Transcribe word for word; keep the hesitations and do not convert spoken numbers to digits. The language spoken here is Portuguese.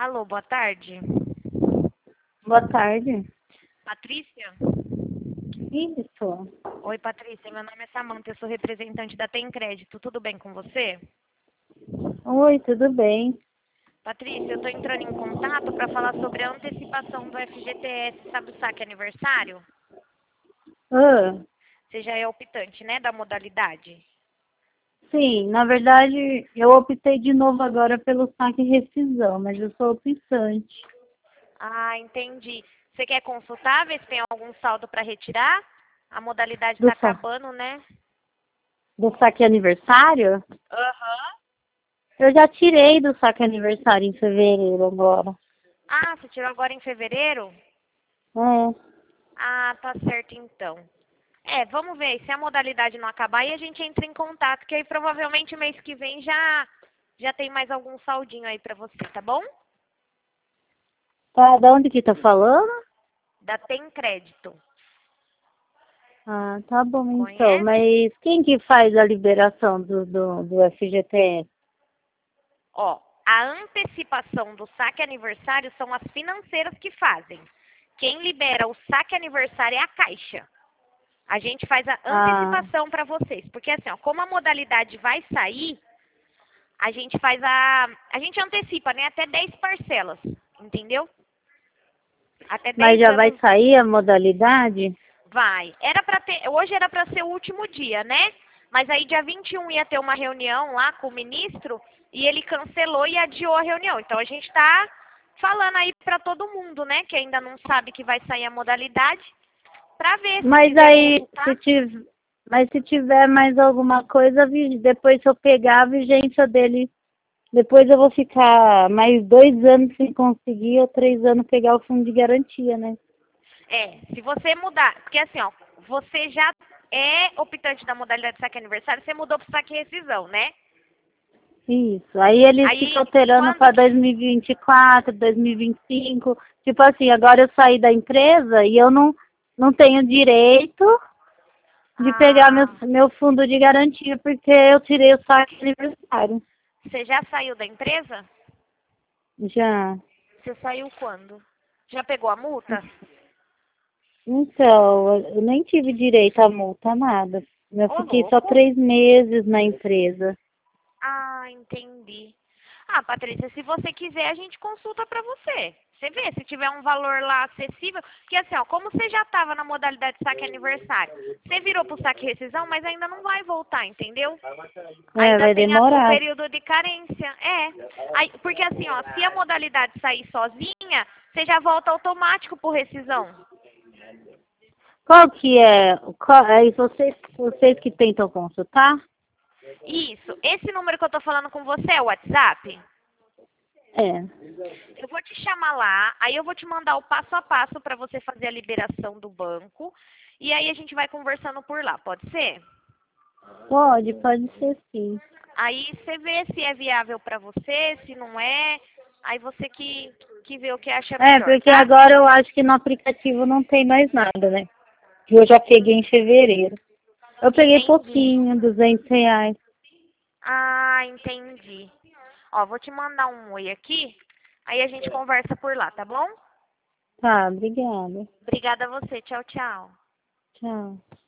Alô, boa tarde. Boa tarde. Patrícia? Isso. Oi, Patrícia. Meu nome é Samanta, eu sou representante da Tem Crédito. Tudo bem com você? Oi, tudo bem? Patrícia, eu estou entrando em contato para falar sobre a antecipação do F G T S, sabe o saque aniversário? Ah, Você já é optante, né, da modalidade? sim, na verdade, eu optei de novo agora pelo saque e rescisão, mas eu sou optante. Ah, entendi. Você quer consultar, ver se tem algum saldo para retirar? A modalidade Do, está sa acabando, né? do saque aniversário? Aham. Eu já tirei do saque aniversário em fevereiro agora. Ah, você tirou agora em fevereiro? É. Ah, tá certo então. É, vamos ver. Se a modalidade não acabar, aí a gente entra em contato, que aí provavelmente mês que vem já já tem mais algum saldinho aí pra você, tá bom? Tá, da onde que tá falando? Da Tem Crédito. Ah, tá bom então. Conhece? Mas quem que faz a liberação do, do, do F G T S? Ó, a antecipação do saque aniversário são as financeiras que fazem. Quem libera o saque aniversário é a Caixa. A gente faz a Ah, antecipação para vocês, porque assim, ó, como a modalidade vai sair, a gente faz a a gente antecipa, né, até dez parcelas, entendeu? Até mas dez já vai anos sair a modalidade? vai. Era para ter, hoje era para ser o último dia, né? Mas aí dia vinte e um ia ter uma reunião lá com o ministro e ele cancelou e adiou a reunião. Então a gente está falando aí para todo mundo, né, que ainda não sabe que vai sair a modalidade, para ver se Mas quiser aí, se consultar. tiver, mas se tiver mais alguma coisa, vi- depois se eu pegar a vigência dele, depois eu vou ficar mais dois anos sem conseguir, ou três anos pegar o fundo de garantia, né? É, se você mudar, porque assim, ó, você já é optante da modalidade saque aniversário, você mudou para saque rescisão, né? Isso. Aí eles ficam Aí, alterando quando para que... dois mil e vinte e quatro, dois mil e vinte e cinco. Tipo assim, agora eu saí da empresa e eu não, não tenho direito de pegar meu, Ah, meu fundo de garantia, porque eu tirei o saque aniversário. você já saiu da empresa? Já. Você saiu quando? Já pegou a multa? Então, eu nem tive direito à multa, nada. Eu Ô, fiquei só louco. três meses na empresa. Ah, entendi. Ah, Patrícia, se você quiser, a gente consulta pra você. Você vê, se tiver um valor lá acessível. Porque assim, ó, como você já estava na modalidade saque aniversário, você virou pro saque rescisão, mas ainda não vai voltar, entendeu? É, Ainda vai tem a- o demorar. período de carência. É. Aí, porque assim, ó, se a modalidade sair sozinha, você já volta automático por rescisão. Qual que é? Qual, aí vocês, vocês que tentam consultar? Isso. Esse número que eu tô falando com você é o WhatsApp? É. Eu vou te chamar lá, aí eu vou te mandar o passo a passo para você fazer a liberação do banco. E aí a gente vai conversando por lá, pode ser? Pode, pode ser sim. Aí você vê se é viável para você, se não é. Aí você que, que vê o que acha É, melhor, porque tá? agora eu acho que no aplicativo não tem mais nada, né? Eu já peguei em fevereiro. Eu peguei Entendi. pouquinho, duzentos reais. Ah, entendi. Ó, vou te mandar um oi aqui, aí a gente conversa por lá, tá bom? Tá, obrigada. Obrigada a você. Tchau, tchau. Tchau.